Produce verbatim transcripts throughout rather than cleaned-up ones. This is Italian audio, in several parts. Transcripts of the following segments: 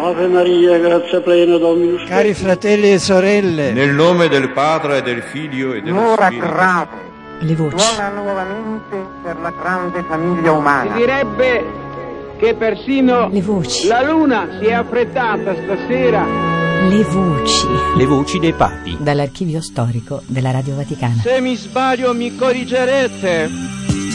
Ave Maria, grazia plena, Dominus tecum. Cari fratelli e sorelle, nel nome del Padre, del Figlio e dello L'ora Spirito. grave. Le voci. Suona nuovamente per la grande famiglia umana. Si direbbe che persino Le voci. la luna si è affrettata stasera. Le voci. Le voci dei papi. Dall'archivio storico della Radio Vaticana. Se mi sbaglio mi corrigerete.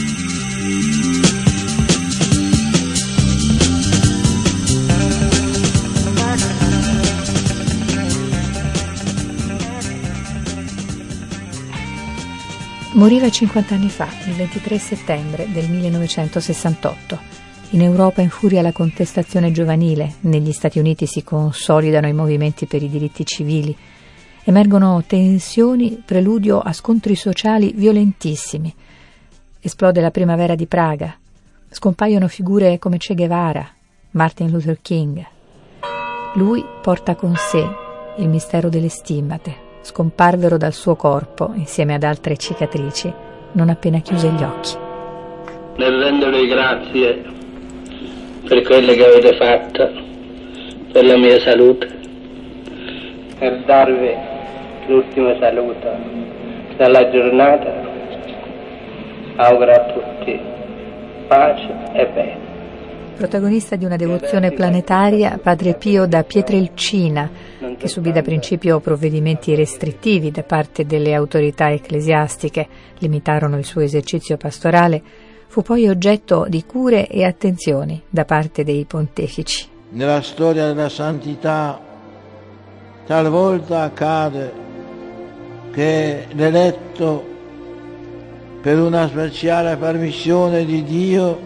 Moriva cinquanta anni fa, il ventitré settembre del millenovecentosessantotto. In Europa infuria la contestazione giovanile, negli Stati Uniti si consolidano i movimenti per i diritti civili, emergono tensioni, preludio a scontri sociali violentissimi. Esplode la primavera di Praga, scompaiono figure come Che Guevara, Martin Luther King. Lui porta con sé il mistero delle stimmate. Scomparvero dal suo corpo, insieme ad altre cicatrici, non appena chiuse gli occhi. Nel rendervi grazie per quello che avete fatto per la mia salute, per darvi l'ultimo saluto dalla giornata, auguro a tutti pace e bene. Protagonista di una devozione planetaria, Padre Pio da Pietrelcina, che subì da principio provvedimenti restrittivi da parte delle autorità ecclesiastiche, limitarono il suo esercizio pastorale, fu poi oggetto di cure e attenzioni da parte dei pontefici. nella storia della santità talvolta accade che l'eletto, per una speciale permissione di Dio,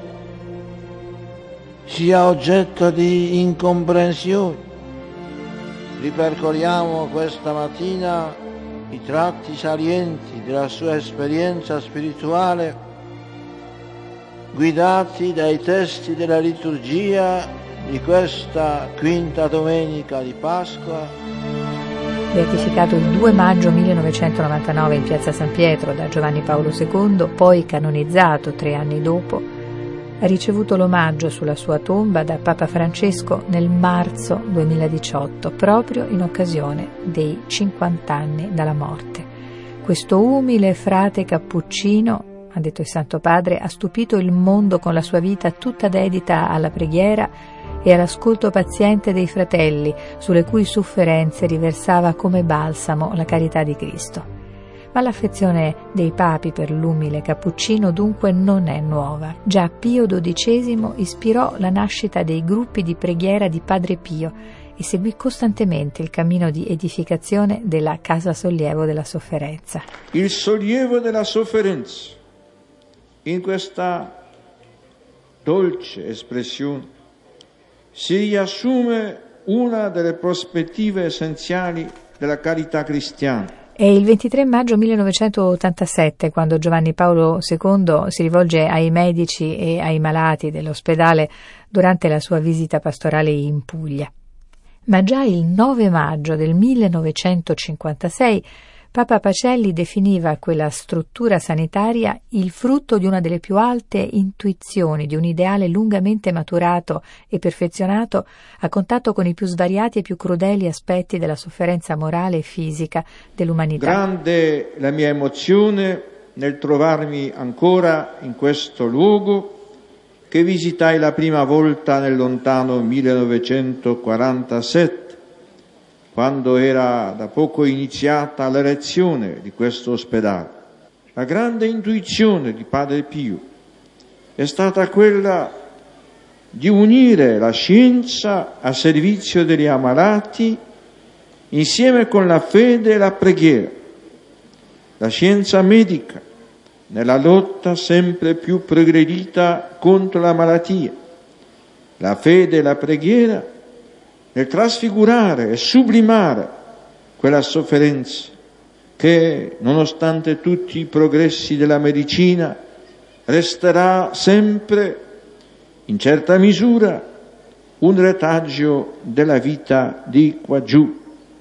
sia oggetto di incomprensioni. Ripercorriamo questa mattina i tratti salienti della sua esperienza spirituale, guidati dai testi della liturgia di questa quinta domenica di Pasqua. Beatificato il due maggio millenovecentonovantanove in piazza San Pietro da Giovanni Paolo secondo, poi canonizzato tre anni dopo, ha ricevuto l'omaggio sulla sua tomba da Papa Francesco nel marzo duemiladiciotto, proprio in occasione dei cinquanta anni dalla morte. Questo umile frate cappuccino, ha detto il Santo Padre, ha stupito il mondo con la sua vita tutta dedita alla preghiera e all'ascolto paziente dei fratelli, sulle cui sofferenze riversava come balsamo la carità di Cristo. Ma l'affezione dei papi per l'umile cappuccino dunque non è nuova. Già Pio dodicesimo ispirò la nascita dei gruppi di preghiera di Padre Pio e seguì costantemente il cammino di edificazione della Casa Sollievo della Sofferenza. Il sollievo della sofferenza, in questa dolce espressione, si riassume una delle prospettive essenziali della carità cristiana. È il ventitré maggio millenovecentottantasette quando Giovanni Paolo secondo si rivolge ai medici e ai malati dell'ospedale durante la sua visita pastorale in Puglia. Ma già il nove maggio del millenovecentocinquantasei Papa Pacelli definiva quella struttura sanitaria il frutto di una delle più alte intuizioni, di un ideale lungamente maturato e perfezionato a contatto con i più svariati e più crudeli aspetti della sofferenza morale e fisica dell'umanità. Grande la mia emozione nel trovarmi ancora in questo luogo che visitai la prima volta nel lontano millenovecentoquarantasette, quando era da poco iniziata l'erezione di questo ospedale. La grande intuizione di Padre Pio è stata quella di unire la scienza a servizio degli ammalati insieme con la fede e la preghiera. La scienza medica nella lotta sempre più progredita contro la malattia, la fede e la preghiera nel trasfigurare e sublimare quella sofferenza che, nonostante tutti i progressi della medicina, resterà sempre, in certa misura, un retaggio della vita di quaggiù.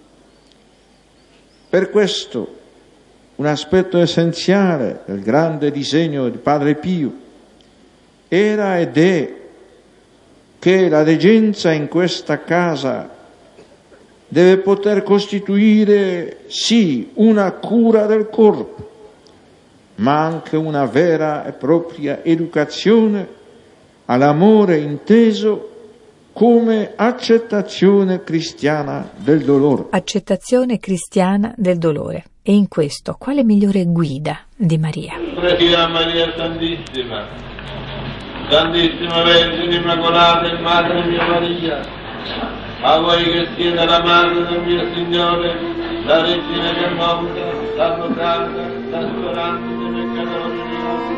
Per questo, un aspetto essenziale del grande disegno di Padre Pio era ed è che la reggenza in questa casa deve poter costituire sì una cura del corpo, ma anche una vera e propria educazione all'amore inteso come accettazione cristiana del dolore. Accettazione cristiana del dolore. E in questo, quale migliore guida di Maria? Preghiamo Maria Santissima, Santissima Vergine Immacolata e Madre mia Maria, a voi che siete la Madre del mio Signore, la Regina del mondo, l'Avvocata, la Speranza dei peccatori nostri.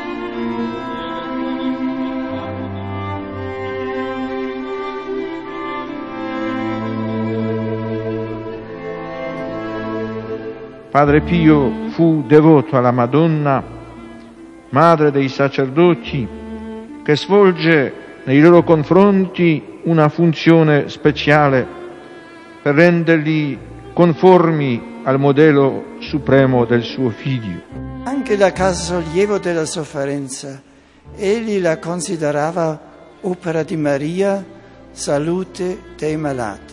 Padre Pio fu devoto alla Madonna, madre dei sacerdoti, che svolge nei loro confronti una funzione speciale per renderli conformi al modello supremo del suo Figlio. Anche da caso sollievo della sofferenza, egli la considerava opera di Maria, salute dei malati.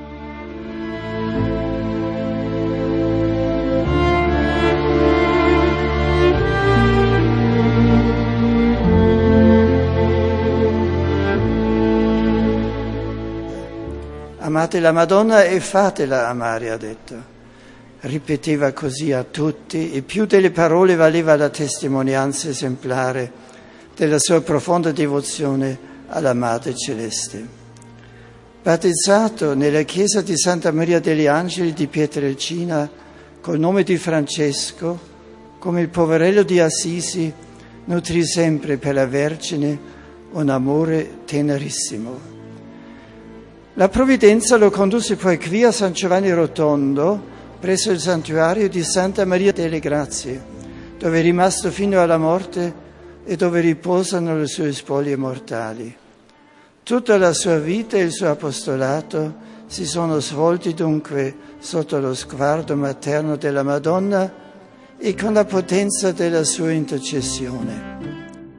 Amate la Madonna e fatela amare, ha detto. Ripeteva così a tutti e più delle parole valeva la testimonianza esemplare della sua profonda devozione alla Madre Celeste. Battezzato nella chiesa di Santa Maria degli Angeli di Pietrelcina col nome di Francesco, come il poverello di Assisi, nutrì sempre per la Vergine un amore tenerissimo. La provvidenza lo condusse poi qui a San Giovanni Rotondo, presso il santuario di Santa Maria delle Grazie, dove è rimasto fino alla morte e dove riposano le sue spoglie mortali. Tutta la sua vita e il suo apostolato si sono svolti dunque sotto lo sguardo materno della Madonna e con la potenza della sua intercessione.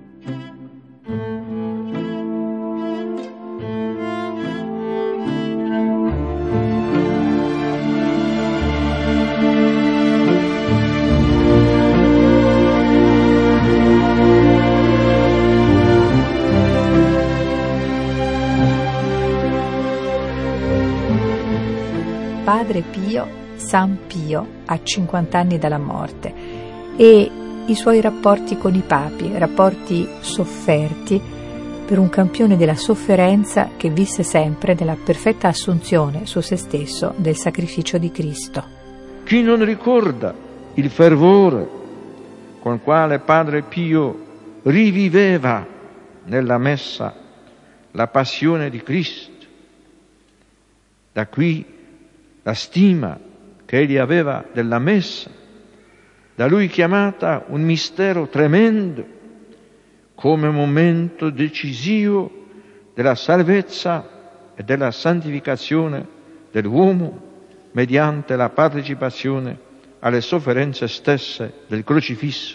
Padre Pio, San Pio, a cinquanta anni dalla morte, e i suoi rapporti con i papi, rapporti sofferti per un campione della sofferenza che visse sempre nella perfetta assunzione su se stesso del sacrificio di Cristo. Chi non ricorda il fervore con quale Padre Pio riviveva nella messa la passione di Cristo? Da qui la stima che egli aveva della messa, da lui chiamata un mistero tremendo, come momento decisivo della salvezza e della santificazione dell'uomo mediante la partecipazione alle sofferenze stesse del crocifisso.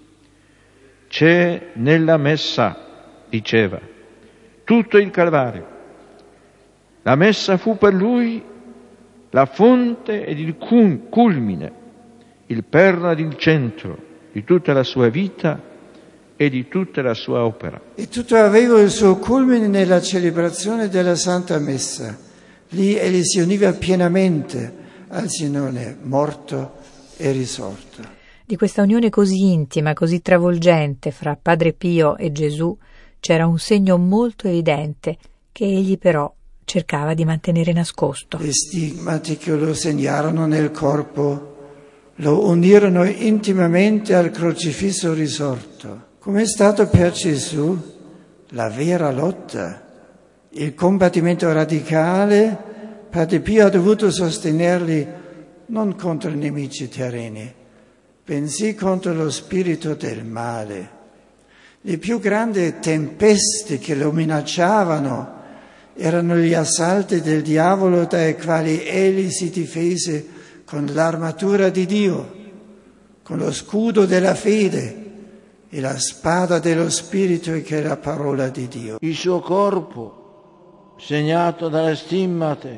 C'è nella messa, diceva, tutto il Calvario. La messa fu per lui la fonte ed il culmine, il perno ed il centro di tutta la sua vita e di tutta la sua opera. E tutto aveva il suo culmine nella celebrazione della Santa Messa. Lì egli si univa pienamente al Signore morto e risorto. Di questa unione così intima, così travolgente fra Padre Pio e Gesù c'era un segno molto evidente che egli però cercava di mantenere nascosto. Le stigmati che lo segnarono nel corpo lo unirono intimamente al crocifisso risorto. Come è stato per Gesù la vera lotta, il combattimento radicale, Padre Pio ha dovuto sostenerli non contro i nemici terreni, bensì contro lo spirito del male. Le più grandi tempeste che lo minacciavano erano gli assalti del diavolo dai quali egli si difese con l'armatura di Dio, con lo scudo della fede e la spada dello Spirito che è la parola di Dio. Il suo corpo, segnato dalle stimmate,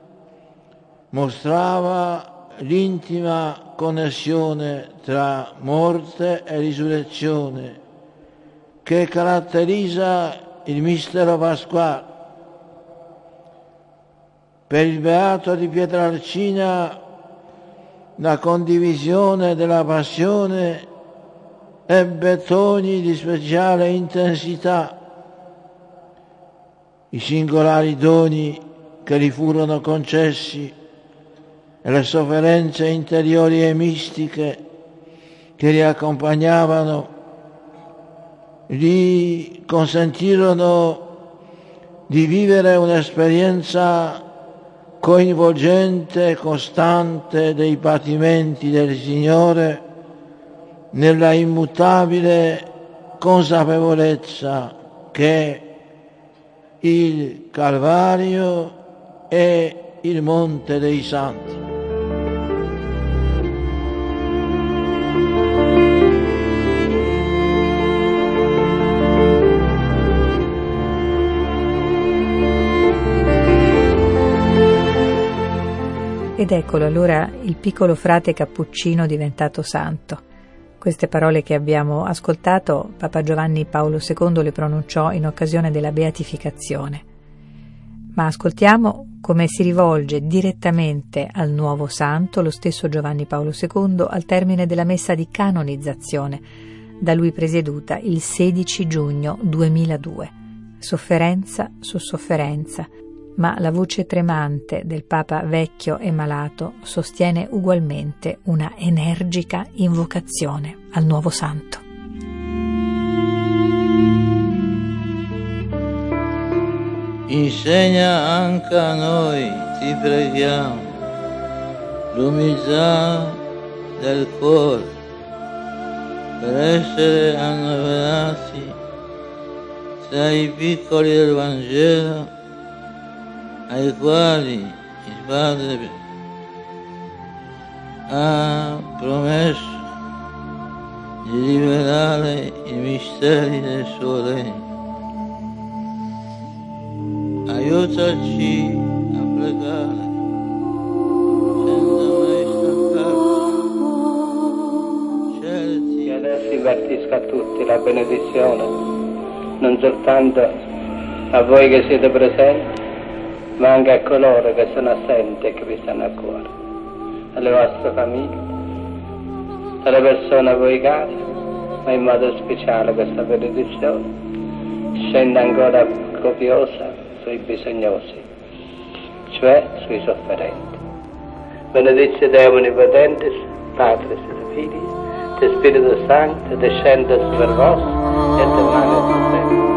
mostrava l'intima connessione tra morte e risurrezione che caratterizza il mistero pasquale. Per il beato di Pietrelcina la condivisione della passione ebbe toni di speciale intensità. I singolari doni che gli furono concessi e le sofferenze interiori e mistiche che li accompagnavano gli consentirono di vivere un'esperienza coinvolgente e costante dei patimenti del Signore nella immutabile consapevolezza che il Calvario è il Monte dei Santi. Ed eccolo allora il piccolo frate cappuccino diventato santo. Queste parole che abbiamo ascoltato, Papa Giovanni Paolo secondo le pronunciò in occasione della beatificazione. Ma ascoltiamo come si rivolge direttamente al nuovo santo lo stesso Giovanni Paolo secondo al termine della messa di canonizzazione, da lui presieduta il sedici giugno duemiladue. Sofferenza su sofferenza, ma la voce tremante del Papa vecchio e malato sostiene ugualmente una energica invocazione al nuovo santo. Insegna anche a noi, ti preghiamo, l'umiltà del cuore per essere annoverati tra i piccoli del Vangelo ai quali il Padre ha promesso di rivelare i misteri del suo regno. Aiutaci a pregare senza mai stancarci, certi. Che adesso impartisca a tutti la benedizione, non soltanto a voi che siete presenti, ma anche a coloro che sono assenti e che vi stanno a cuore, alle vostre famiglie, alle persone a voi cari, ma in modo speciale questa benedizione scende ancora copiosa sui bisognosi, cioè sui sofferenti. Benedice Deo Omnipotentis, Patris et Filii, et Spiritus Sancti, descendet super vos, et emane sempre.